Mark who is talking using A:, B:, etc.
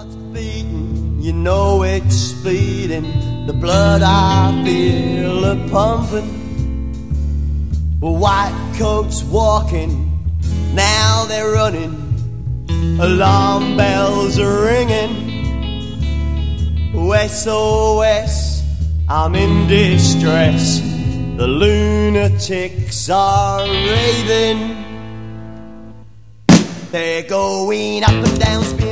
A: heart's beating, you know it's speeding, the blood I feel a pumping. White coats walking, now they're running, alarm bells are ringing. SOS, I'm in distress, the lunatics are raving. They're going up and down,